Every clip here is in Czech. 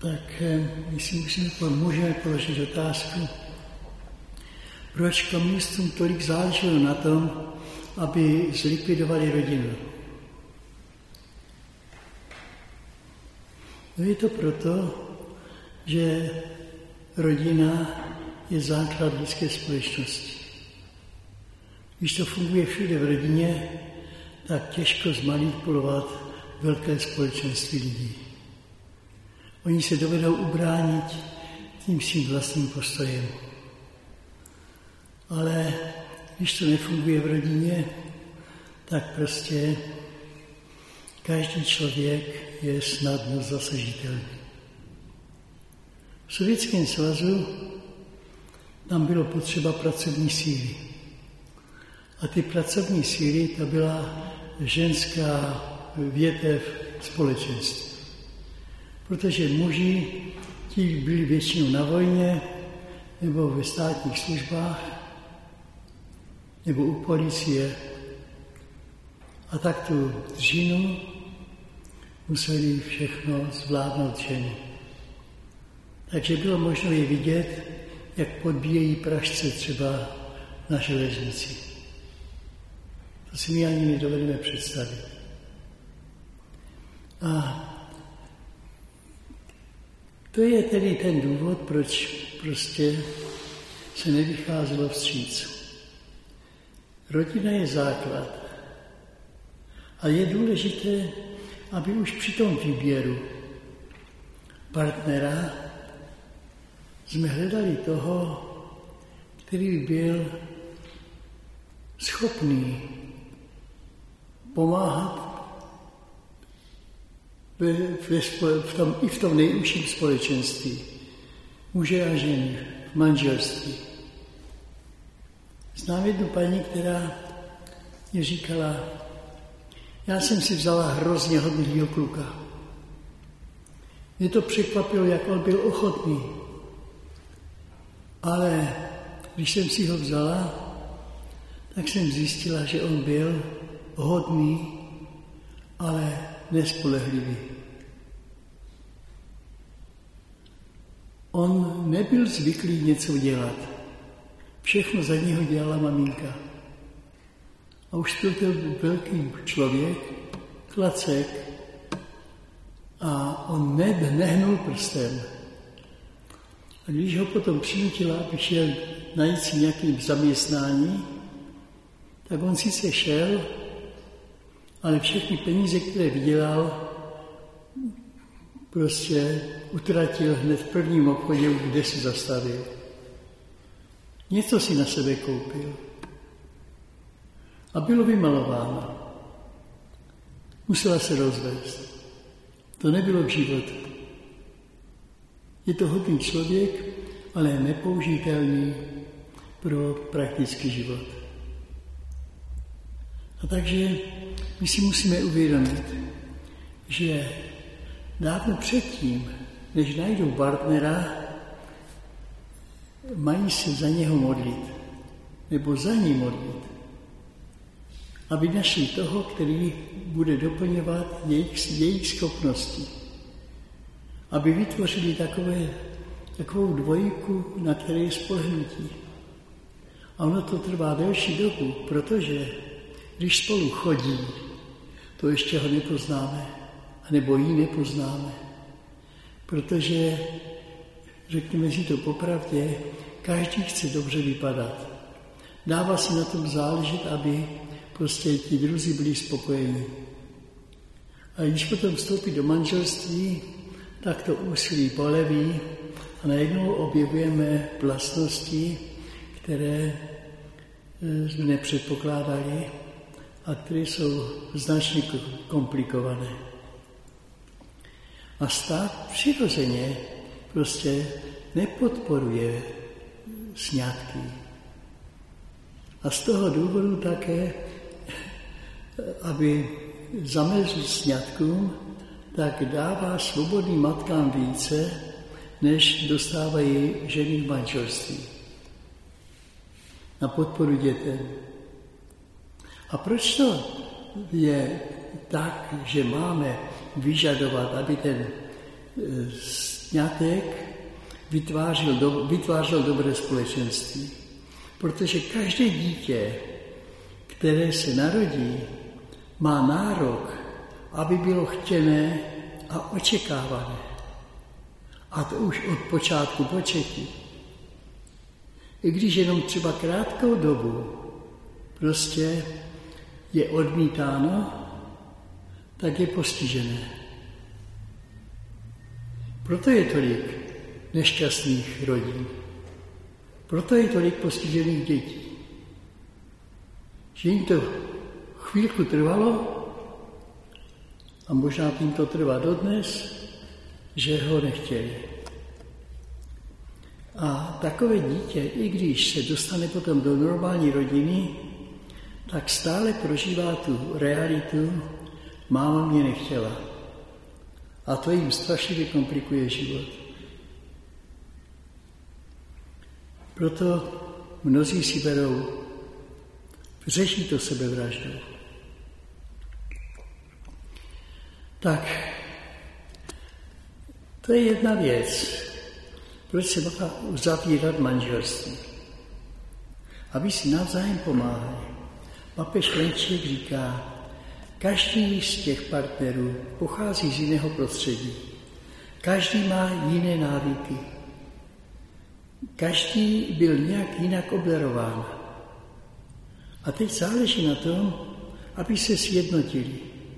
tak my si můžeme položit otázku, proč komunistům tolik záleželo na tom, aby zlikvidovali rodinu. No je to proto, že rodina je základ lidské společnosti. Když to funguje všude v rodině, tak těžko zmanipulovat velké společenství lidí. Oni se dovedou ubránit tím svým vlastním postojem. Ale když to nefunguje v rodině, tak prostě každý člověk je snadno zasažitelný. V Sovětském svazu tam bylo potřeba pracovní síly. A ty pracovní síly, to byla ženská větev společenství. Protože muži, ti byli většinou na vojně, nebo ve státních službách, nebo u policie. A tak tu dřinu museli všechno zvládnout ženy. Takže bylo možno je vidět, jak podbíjejí pražce třeba na železnici. To si my ani nedovedeme představit. A to je tedy ten důvod, proč prostě se nevycházelo vstříc. Rodina je základ. A je důležité, aby už při tom výběru partnera jsme hledali toho, který by byl schopný pomáhat i v tom nejužším společenství. Muže a ženy v manželství. Znám jednu paní, která mě říkala, já jsem si vzala hrozně hodnýho kluka. Mě to překvapilo, jak on byl ochotný. Ale když jsem si ho vzala, tak jsem zjistila, že on byl hodný, ale nespolehlivý. On nebyl zvyklý něco dělat. Všechno za něho dělala maminka. A už byl to velký člověk, klacek, a on nehnul prstem. A když ho potom přinutila, aby šel najít si nějakým zaměstnání, tak on sice šel, ale všechny peníze, které vydělal, prostě utratil hned v prvním obchodě, kde si zastavil. Něco si na sebe koupil. A bylo vymalováno. Musela se rozvést. To nebylo k životu. Je to hodný člověk, ale nepoužitelný pro praktický život. A takže my si musíme uvědomit, že dávno předtím, než najdou partnera, mají se za něho modlit, nebo za ní modlit, aby našli toho, který bude doplňovat jejich schopnosti, aby vytvořili takovou dvojku, na které je spolehnutí. A ono to trvá delší dobu, protože když spolu chodí, to ještě ho nepoznáme, anebo ji nepoznáme. Protože, řekněme si to popravdě, každý chce dobře vypadat. Dává si na tom záležet, aby prostě ti druzí byli spokojení. A když potom vstoupí do manželství, tak to úsilí poleví a najednou objevujeme vlastnosti, které jsme nepředpokládali a které jsou značně komplikované. A stát přirozeně prostě nepodporuje sňatky. A z toho důvodu také, aby zamezl sňatkům, tak dává svobodným matkám více, než dostávají ženy v manželství. Na podporu dětem. A proč to je tak, že máme vyžadovat, aby ten sňatek vytvářel dobré společenství. Protože každé dítě, které se narodí, má nárok, aby bylo chtěné a očekávané. A to už od počátku početí. I když jenom třeba krátkou dobu prostě je odmítáno, tak je postižené. Proto je tolik nešťastných rodin. Proto je tolik postižených dětí. Že jim to chvílku trvalo, a možná tím to trvá dodnes, že ho nechtěli. A takové dítě, i když se dostane potom do normální rodiny, tak stále prožívá tu realitu, máma mě nechtěla. A to jim strašně komplikuje život. Proto mnozí si berou, řeší to sebevraždou. Tak, to je jedna věc. Proč se má uzavírat manželství? Aby si navzájem pomáhali. Papež František říká, každý z těch partnerů pochází z jiného prostředí. Každý má jiné návyky. Každý byl nějak jinak obdarován. A teď záleží na tom, aby se sjednotili.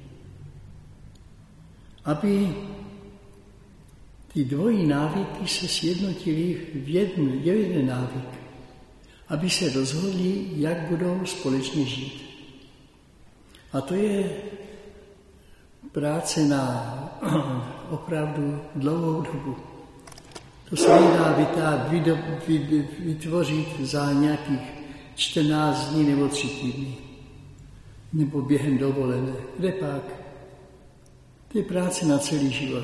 Aby ty dvojí návyky se sjednotily v jeden návyk. Aby se rozhodli, jak budou společně žít. A to je práce na opravdu dlouhou dobu. To se nedá vytvořit za nějakých 14 dní nebo 3 týdny. Nebo během dovolené. Kde pak? To je práce na celý život.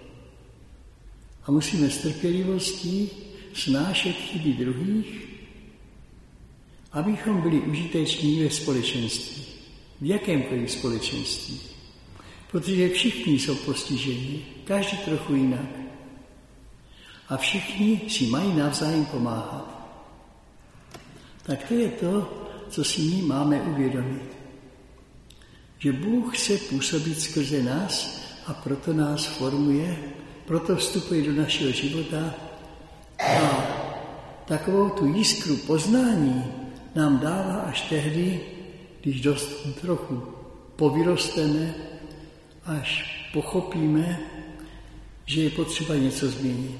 A musíme s trpělivostí snášet chyby druhých, abychom byli užiteční ve společenství. V jakémkoliv společenství. Protože všichni jsou postiženi, každý trochu jinak. A všichni si mají navzájem pomáhat. Tak to je to, co si my máme uvědomit. Že Bůh chce působit skrze nás a proto nás formuje, proto vstupuje do našeho života a takovou tu jiskru poznání nám dává až tehdy, když trochu povyrosteme, až pochopíme, že je potřeba něco změnit.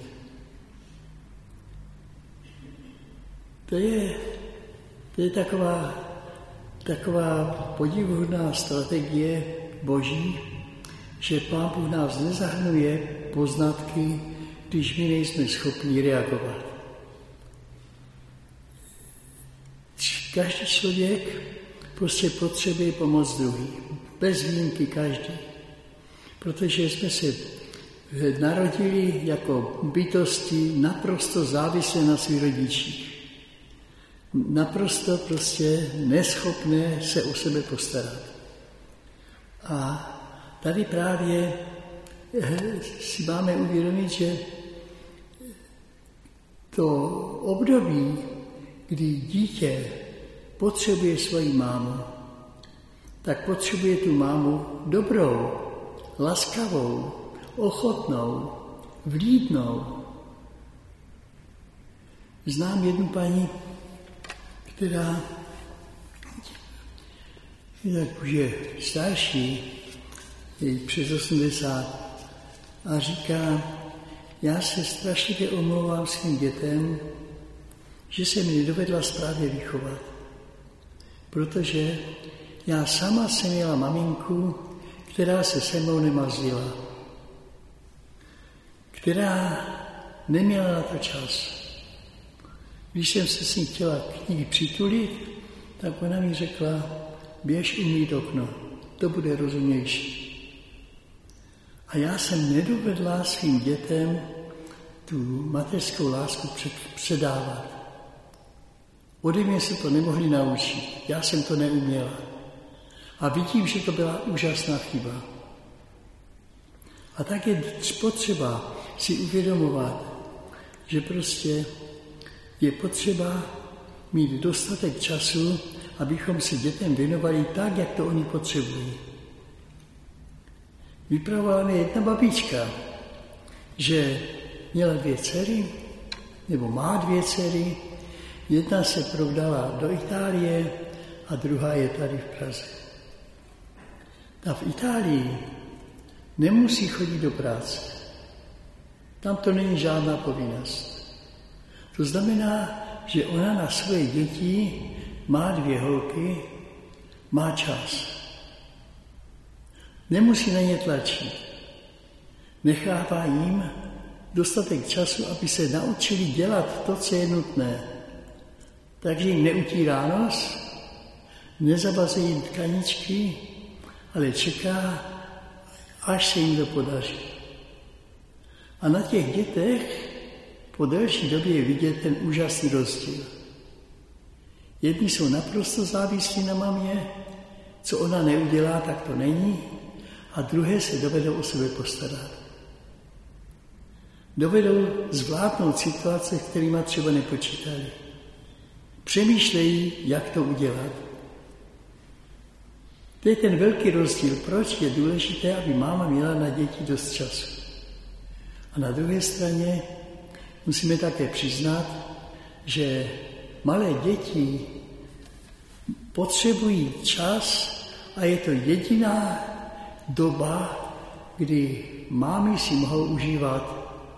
To je taková podivuhodná strategie Boží, že Pán Bůh nás nezahrnuje poznatky, když my nejsme schopni reagovat. Každý člověk prostě potřebuje pomoc druhý. Bez výjimky každý. Protože jsme se narodili jako bytosti naprosto závislé na svých rodičích. Naprosto prostě neschopné se o sebe postarat. A tady právě si máme uvědomit, že to období, kdy dítě potřebuje svoji mámu, tak potřebuje tu mámu dobrou, laskavou, ochotnou, vlídnou. Znám jednu paní, která už je starší, je přes 80, a říká, já se strašně omlouvám svým dětem, že jsem je nedovedla správně vychovat. Protože já sama jsem měla maminku, která se se mnou nemazlila. Která neměla na to čas. Když jsem se s ní chtěla k ní přitulit, tak ona mi řekla, běž umýt okno, to bude rozumnější. A já jsem nedovedla svým dětem tu mateřskou lásku předávat. Ode mě se to nemohli naučit, já jsem to neuměla. A vidím, že to byla úžasná chyba. A tak je potřeba si uvědomovat, že prostě je potřeba mít dostatek času, abychom si dětem věnovali tak, jak to oni potřebují. Vyprávěla mi jedna babička, že měla 2 dcery, nebo má 2 dcery, jedna se prodala do Itálie a druhá je tady v Praze. Ta v Itálii nemusí chodit do práce. Tam to není žádná povinnost. To znamená, že ona na svoje děti má 2 holky, má čas. Nemusí na ně tlačit. Nechává jim dostatek času, aby se naučili dělat to, co je nutné. Takže jim neutírá nos, nezabazuje jim tkaničky, ale čeká, až se jim to podaří. A na těch dětech po delší době je vidět ten úžasný rozdíl. Jedni jsou naprosto závislí na mamě, co ona neudělá, tak to není, a druhé se dovedou o sebe postarat. Dovedou zvládnout situace, s kterými třeba nepočítali. Přemýšlejí, jak to udělat. To je ten velký rozdíl, proč je důležité, aby máma měla na děti dost času. A na druhé straně musíme také přiznat, že malé děti potřebují čas a je to jediná doba, kdy mámy si mohou užívat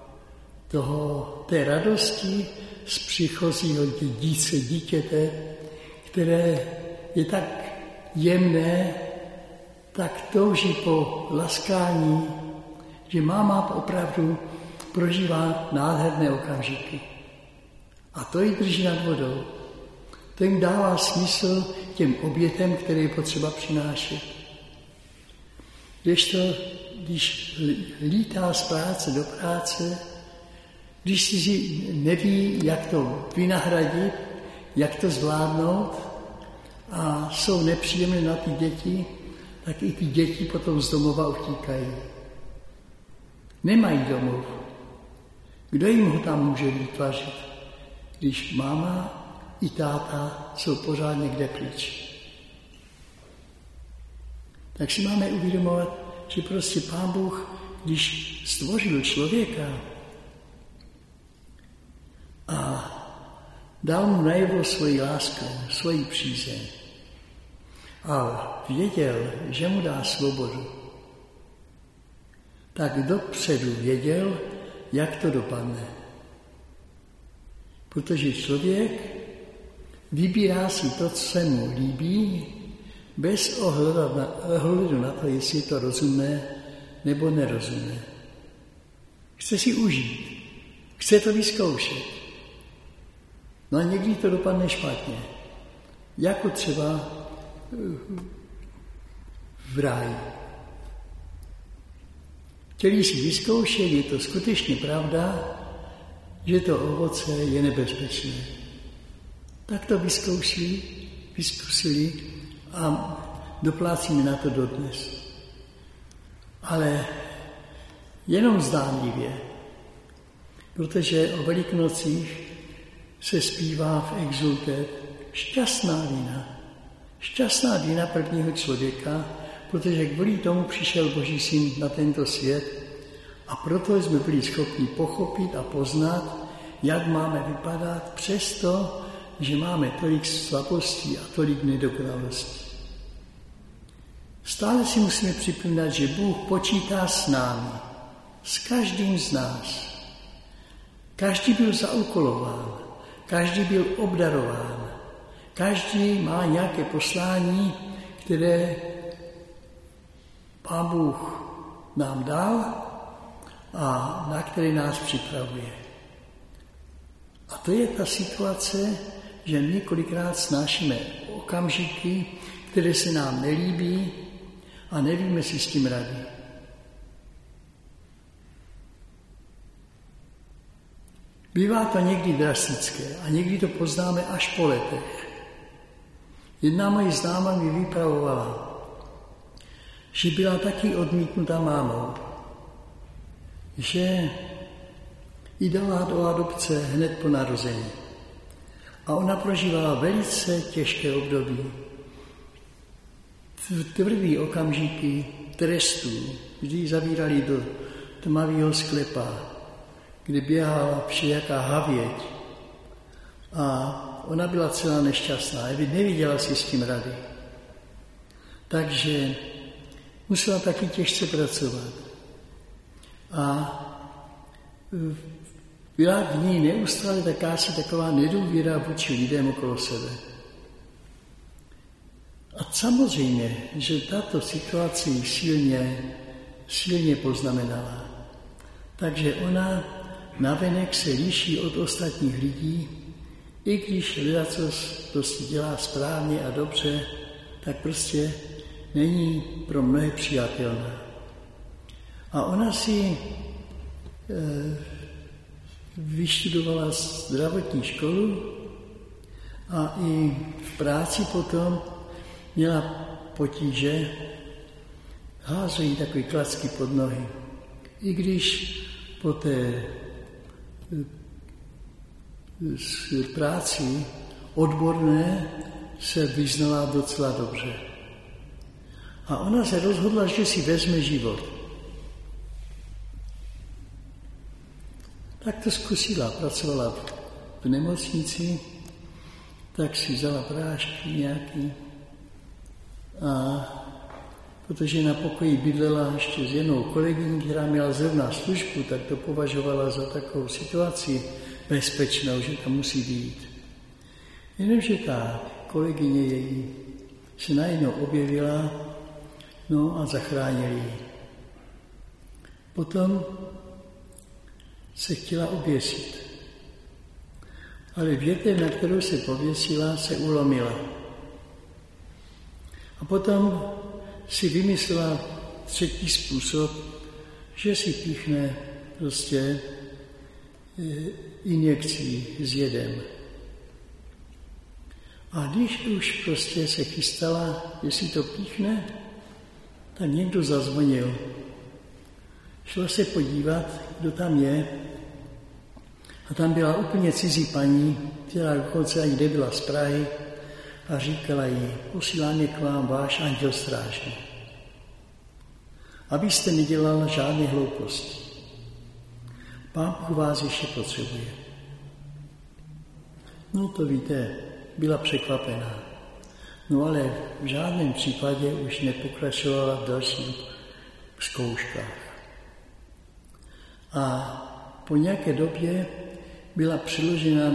té radosti z příchozího dítěte, které je tak jemné, tak touží po laskání, že máma opravdu prožívá nádherné okamžiky. A to ji drží nad vodou. To jim dává smysl těm obětem, které je potřeba přinášet. Když lítá z práce do práce, když si neví, jak to vynahradit, jak to zvládnout a jsou nepříjemné na ty děti, tak i ty děti potom z domova utíkají. Nemají domov. Kdo jim ho tam může vytvořit, když máma i táta jsou pořád někde pryč? Tak si máme uvědomovat, že prostě Pán Bůh, když stvořil člověka a dal mu najevo svoji lásku, svoji přízeň a věděl, že mu dá svobodu, tak dopředu věděl, jak to dopadne. Protože člověk vybírá si to, co se mu líbí, bez ohledu na to, jestli je to rozumné nebo nerozumné. Chce si užít, chce to vyzkoušet. No a někdy to dopadne špatně. Jako třeba v ráji. Chtěli si vyzkoušet, je to skutečně pravda, že to ovoce je nebezpečné. Tak to vyzkusili a doplácíme na to dodnes. Ale jenom zdánlivě, protože o Velikonocích se zpívá v exultet šťastná vína prvního člověka, protože kvůli tomu přišel Boží syn na tento svět a proto jsme byli schopni pochopit a poznat, jak máme vypadat, přesto, že máme tolik slabostí a tolik nedokonalostí. Stále si musíme připomínat, že Bůh počítá s námi, s každým z nás. Každý byl zaúkolován, každý byl obdarován, každý má nějaké poslání, které Pán Bůh nám dal a na které nás připravuje. A to je ta situace, že několikrát snášíme okamžiky, které se nám nelíbí a nevíme si s tím rady. Bývá to někdy drastické a někdy to poznáme až po letech. Jedna moje známá mi vypravovala, že byla taky odmítnutá mámou. že ji dala do adopce hned po narození. A ona prožívala velice těžké období. Tvrdý okamžiky trestů, kdy ji zavírali do tmavého sklepa, kde běhala všelijaká havěť. A ona byla celá nešťastná, neviděla si s tím rady. Takže musela taky těžce pracovat. A byla v ní neustále taková nedůvěra vůči lidem okolo sebe. A samozřejmě, že tato situace ji silně poznamenala. Takže ona navenek se liší od ostatních lidí, i když ledacos prostě dělá správně a dobře, tak prostě není pro mnohé přijatelná. A ona si vyštudovala zdravotní školu a i v práci potom měla potíže, házejí takový klacky pod nohy. I když po té práci odborné se vyznala docela dobře. A ona se rozhodla, že si vezme život. Tak to zkusila, pracovala v nemocnici, tak si vzala prášky nějaký. A protože na pokoji bydlela ještě s jednou kolegyní, která měla zrovna službu, tak to považovala za takovou situaci bezpečnou, že tam musí být. Jenomže ta kolegyně její se najednou objevila, no a zachránili ji. Potom se chtěla oběsit. Ale větev, na kterou se pověsila, se ulomila. A potom si vymyslela třetí způsob, že si píchne prostě injekcí s jedem. A když už prostě se chystala, jestli to píchne, tak někdo zazvonil. Šla se podívat, kdo tam je. A tam byla úplně cizí paní, která dokonce ani nebyla z Prahy, a říkala jí: posílám je k vám váš anděl strážný, abyste nedělala žádné hlouposti. Pán Bůh vás ještě potřebuje. No to víte, byla překvapená. No ale v žádném případě už nepokračovala v dalších zkouškách. A po nějaké době byla přiložena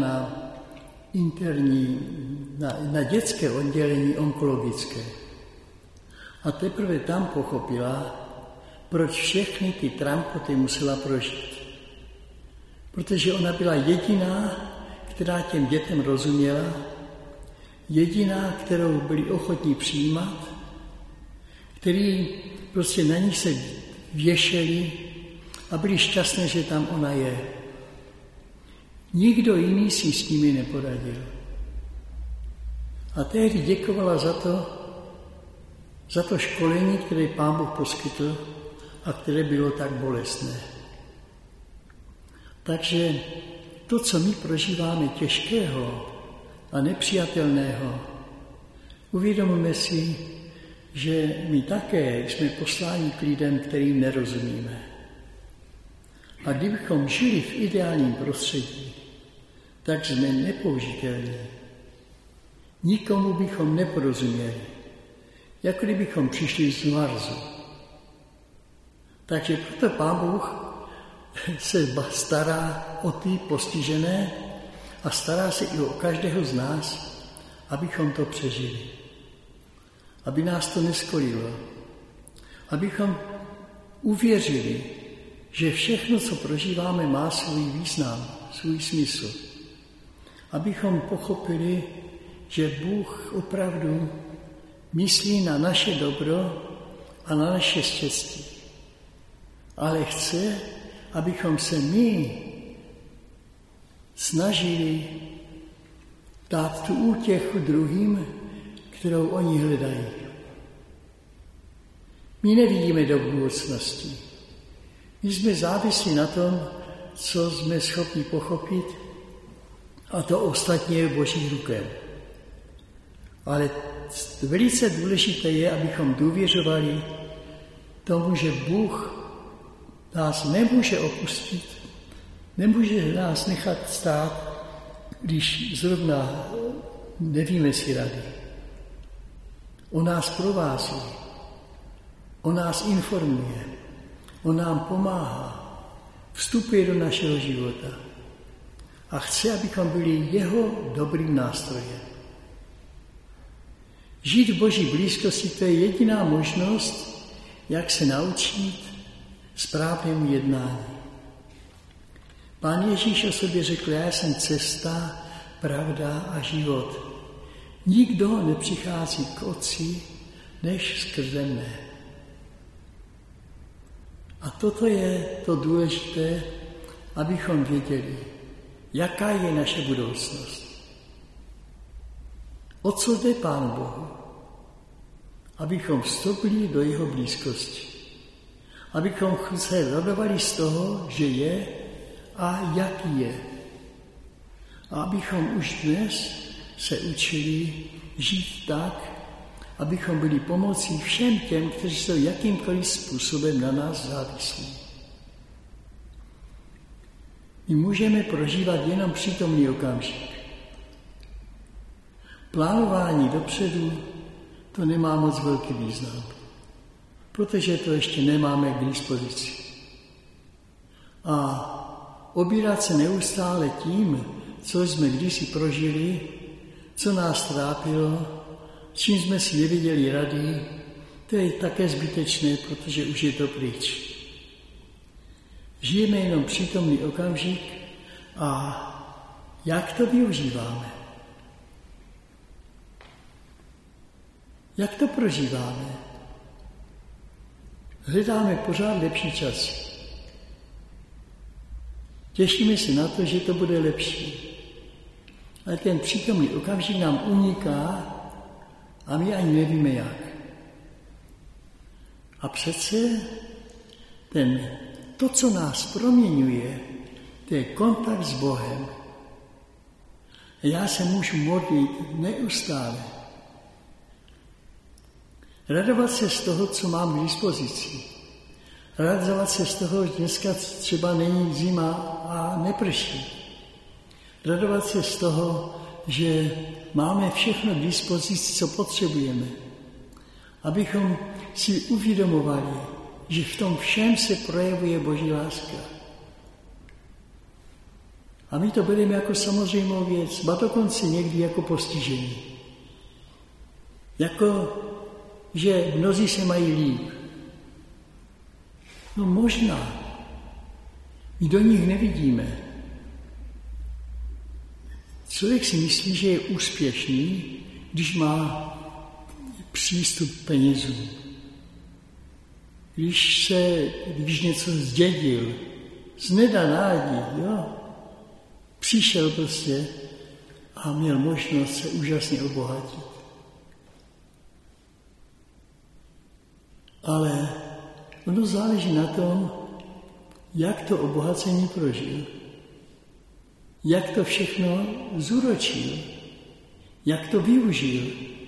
na dětské oddělení onkologické. A teprve tam pochopila, proč všechny ty trampoty musela prožít. Protože ona byla jediná, která těm dětem rozuměla, jediná, kterou byli ochotní přijímat, který prostě na ní se věšeli a byli šťastní, že tam ona je. Nikdo jiný si s nimi neporadil. A tehdy děkovala za to školení, které Pán Bůh poskytl a které bylo tak bolestné. Takže to, co my prožíváme těžkého a nepřijatelného, uvědomíme si, že my také jsme posláni k lidem, kterým nerozumíme. A kdybychom žili v ideálním prostředí, tak jsme nepoužitelní. Nikomu bychom neporozuměli, jako kdybychom přišli z Marsu. Takže proto Pán Bůh se stará o ty postižené a stará se i o každého z nás, abychom to přežili. Aby nás to neskolilo. Abychom uvěřili, že všechno, co prožíváme, má svůj význam, svůj smysl. Abychom pochopili, že Bůh opravdu myslí na naše dobro a na naše štěstí. Ale chce, abychom se my snažili dát tu útěchu druhým, kterou oni hledají. My nevidíme do budoucnosti. My jsme závislí na tom, co jsme schopni pochopit, a to ostatně je v Božích rukou. Ale velice důležité je, abychom důvěřovali tomu, že Bůh nás nemůže opustit, nemůže nás nechat stát, když zrovna nevíme si rady. On nás provází, on nás informuje, on nám pomáhá, vstupuje do našeho života a chce, abychom byli jeho dobrým nástrojem. Žít v Boží blízkosti, to je jediná možnost, jak se naučit správnému jednání. Pán Ježíš o sobě řekl, já jsem cesta, pravda a život. Nikdo nepřichází k Otci, než skrze mne. A toto je to důležité, abychom věděli, jaká je naše budoucnost. O co jde Pánu Bohu? Abychom vstoupili do jeho blízkosti. Abychom se radovali z toho, že je a jaký je. A abychom už dnes se učili žít tak, abychom byli pomocí všem těm, kteří jsou jakýmkoliv způsobem na nás závislí. My můžeme prožívat jenom přítomný okamžik. Plánování dopředu, to nemá moc velký význam, protože to ještě nemáme k dispozici. A obírat se neustále tím, co jsme kdysi prožili, co nás trápilo, čím jsme si neviděli rady, to je také zbytečné, protože už je to pryč. Žijeme jenom přítomný okamžik a jak to využíváme? Jak to prožíváme? Hledáme pořád lepší čas. Těšíme se na to, že to bude lepší. Ale ten přítomný okamžik nám uniká a my ani nevíme jak. A přece to, co nás proměňuje, to je kontakt s Bohem. A já se můžu modlit neustále. Radovat se z toho, co mám k dispozici. Radovat se z toho, že dneska třeba není zima a neprší. Radovat se z toho, že máme všechno k dispozici, co potřebujeme. Abychom si uvědomovali, že v tom všem se projevuje Boží láska. A my to bereme jako samozřejmou věc, ba dokonce někdy jako postižení. Jako, že mnozí se mají líp. No možná. My do nich nevidíme. Člověk si myslí, že je úspěšný, když má přístup k penězům. Když něco zdědil, z nedanádí, přišel prostě a měl možnost se úžasně obohatit. Ale ono záleží na tom, jak to obohacení prožil. Jak to všechno zúročil. Jak to využil.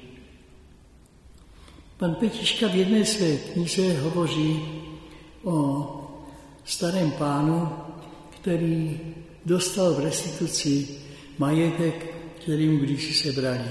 Pan Petiška v jedné své knize hovoří o starém pánu, který dostal v restituci majetek, který mu kdysi sebrali.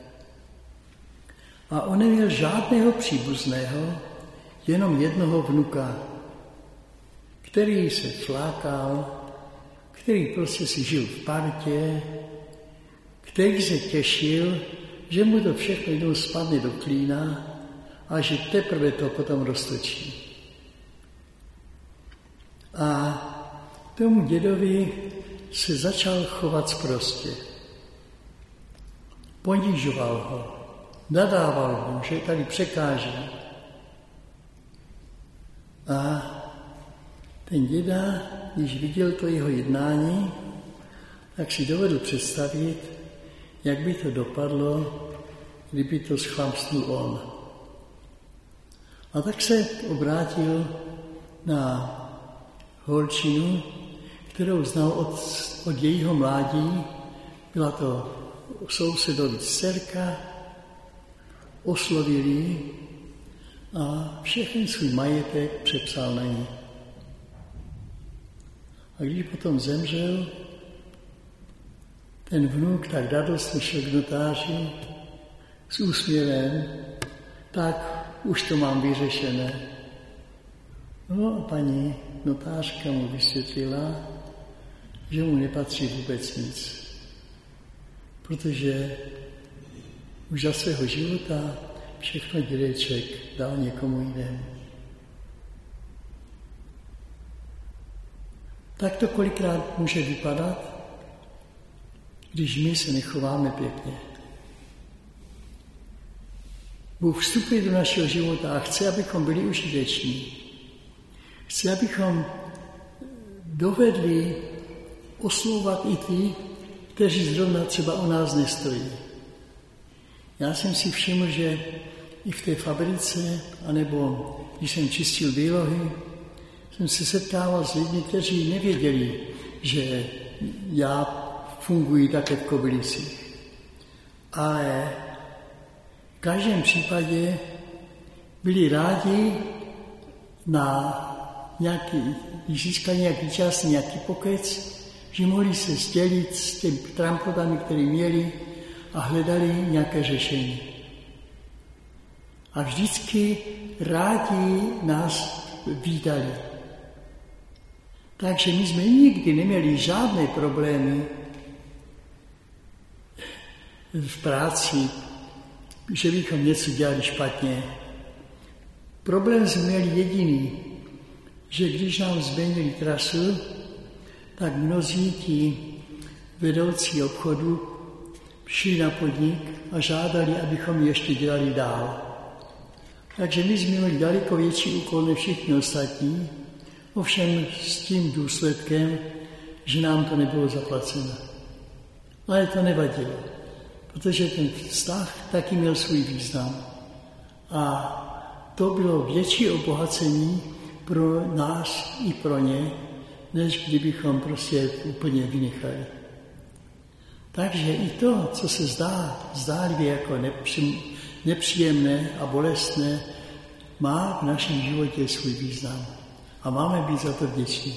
A on neměl žádného příbuzného, jenom jednoho vnuka, který se flákal, který prostě si žil v partě, který se těšil, že mu to všechno jednou spadne do klína a že teprve to potom roztočí. A tomu dědovi se začal chovat sprostě. Ponižoval ho, nadával mu, že tady překáží. A ten děda, když viděl to jeho jednání, tak si dovedl představit, jak by to dopadlo, kdyby to schlamstnul on. A tak se obrátil na holčinu, kterou znal od jejího mládí. Byla to sousedovi dcerka, oslovil ji a všechny svůj majetek přepsal na ní. A když potom zemřel, ten vnuk tak radostně šel k notáři s úsměvem, tak už to mám vyřešené. No a paní notářka mu vysvětlila, že mu nepatří vůbec nic, protože už za svého života všechno dědeček dal někomu jinému. Tak to kolikrát může vypadat, když my se nechováme pěkně. Bůh vstupuje do našeho života a chce, abychom byli užiteční. Chce, abychom dovedli oslovovat i ty, kteří zrovna třeba o nás nestojí. Já jsem si všiml, že i v té fabrice, anebo když jsem čistil výlohy, jsem se setkával s lidmi, kteří nevěděli, že já funguji také v Kobylisích. Ale v každém případě byli rádi když získali nějaký čas, nějaký pokec, že mohli se sdělit s těmi trampotami, které měli a hledali nějaké řešení. A vždycky rádi nás vídali. Takže my jsme nikdy neměli žádné problémy v práci, že bychom něco dělali špatně. Problém jsme měli jediný, že když nám změnili trasu, tak mnozí ti vedoucí obchodu šli na podnik a žádali, abychom ji ještě dělali dál. Takže my jsme měli daleko větší úkol než všichni ostatní, ovšem s tím důsledkem, že nám to nebylo zaplaceno. Ale to nevadilo, protože ten vztah taky měl svůj význam. A to bylo větší obohacení pro nás i pro ně, než kdybychom prostě úplně vynechali. Takže i to, co se zdálivě jako nepříjemné a bolestné, má v našem životě svůj význam. A máme být za to vděční.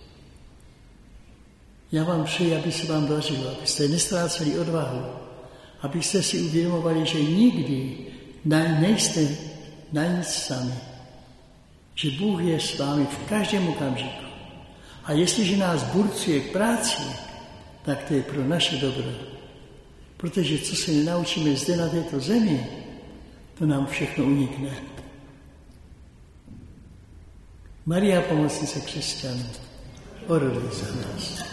Já vám přeji, aby se vám dařilo, abyste nestráceli odvahu, abyste si uvědomovali, že nikdy nejste na nic sami. Že Bůh je s vámi v každém okamžiku. A jestliže nás burcuje k práci, tak to je pro naše dobro. Protože co se nenaučíme zde na této zemi, to nám všechno unikne. Maria, pomocnice křesťanů, oroduj za nás.